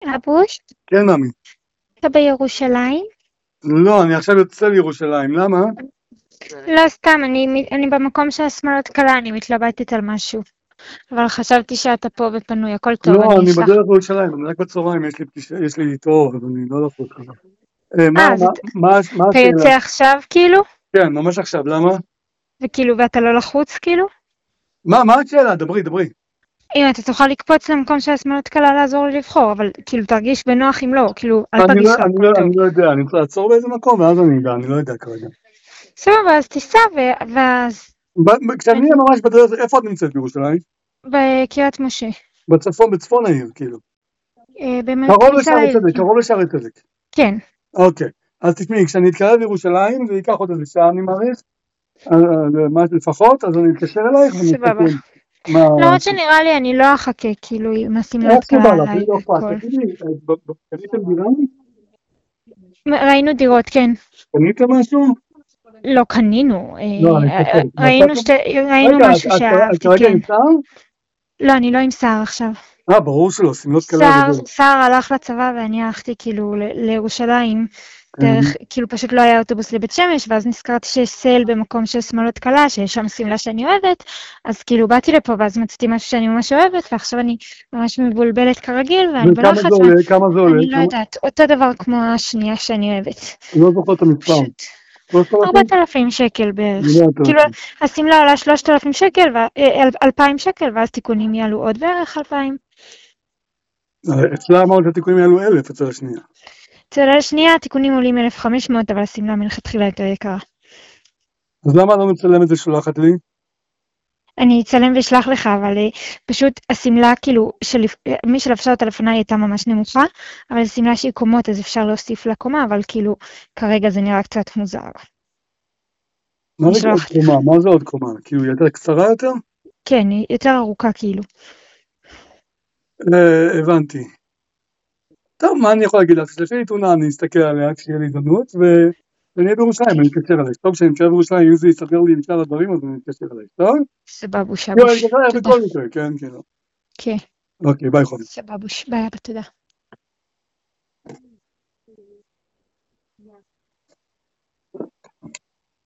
אבוש, כן, ממי. אתה בירושלים? לא, אני עכשיו יוצא לירושלים, למה? לא סתם, אני במקום של השמאלות קלה, אני מתלבטת על משהו. אבל חשבתי שאתה פה ופנוי, הכל טוב, לא, אני אני אשלח. בדרך לירושלים, אני רק בצהריים, יש לי תור, אז אני לא לחוץ ככה. אז מה אתה השאלה? יוצא עכשיו כאילו? כן, ממש עכשיו, למה? וכאילו, ואתה לא לחוץ כאילו? מה השאלה? דברי. אם אתה תוכל לקפוץ למקום של השמאלות קלה לעזור לי לבחור, אבל כאילו תרגיש בנוח אם לא, כאילו אל תרגיש לא, הכל טוב. אני לא יודע, אני צריך לעצור באיזה מקום, ואז אני אדע, אני לא יודע כרגע. סבבה, אז תיסע ואז כשאני אהיה ממש בדרך, איפה את נמצאת בירושלים? בקריית משה. בצפון העיר, כאילו. באמת כניסה לעיר, כן. קרוב לשערי צדק. כן. אוקיי, אז תשמעי, כשאני אתקרב לירושלים, זה ייקח עוד איזה שעה, אני מעריך, לפחות, אז אני אתקשר אלייך סבבה. ונסתכל. למרות שנראה לי אני לא אחכה, כאילו, עם השמלת איך שבא קלה לך, לי עליי לא אכפת. והכל. תגידי, קניתם דירה? ראינו דירות, כן. קניתם משהו? לא קנינו, לא, אני חושב. ראינו רגע, משהו את שאהבתי, כרגע כן. עם שר? לא, אני לא עם שר עכשיו. ברור שלא, שמלות קלה וזהו. שר הלך לצבא ואני הלכתי כאילו לירושלים, דרך, כאילו פשוט לא היה אוטובוס לבית שמש, ואז נזכרתי שיש סייל במקום של שמאלות קלה, שיש שם שמלה שאני אוהבת, אז כאילו באתי לפה ואז מצאתי משהו שאני ממש אוהבת, ועכשיו אני ממש מבולבלת כרגיל, ואני וכמה בלחץ, זה עולה? כמה זה עולה? ואני לא יודעת, אותו דבר כמו השנייה שאני אוהבת. אני לא זוכר את המספר. פשוט 3,000? 4,000 שקל בערך. אני לא יודעת. כאילו, השמלה עולה 3,000 שקל, 2,000 שקל, ואז תיקונים יעלו עוד בערך 2,000. אצלה אמרת שהתיקונים יעלו 1,000 אצל השנייה. אצל השנייה התיקונים עולים 1,500, אבל השמלה מלכתחילה יותר יקרה. אז למה לא מצלמת ושולחת לי? אני אצלם ואשלח לך, אבל פשוט השמלה, כאילו, מי שלבשה אותה לפניי הייתה ממש נמוכה, אבל השמלה שהיא קומות, אז אפשר להוסיף לה קומה, אבל כאילו, כרגע זה נראה קצת מוזר. מה זה עוד קומה? מה זה עוד קומה? כאילו, היא יותר קצרה יותר? כן, היא יותר ארוכה, כאילו. הבנתי. טוב, מה אני יכול להגיד לך? שלפי לי תאונה, אני אסתכל עליה כשיהיה לי הזדמנות, ואני אהיה בירושלים, אני אתקשר עליך. טוב, כשאני אתקשר בירושלים, אם זה יסתדר לי עם שאר הדברים, אז אני אתקשר עליך, טוב? סבבוש, אני אבוש. אתקשר עליך תודה. בכל מקרה, כן, כן. כן. אוקיי, ביי חובי. סבבוש, ביי, אבא, תודה.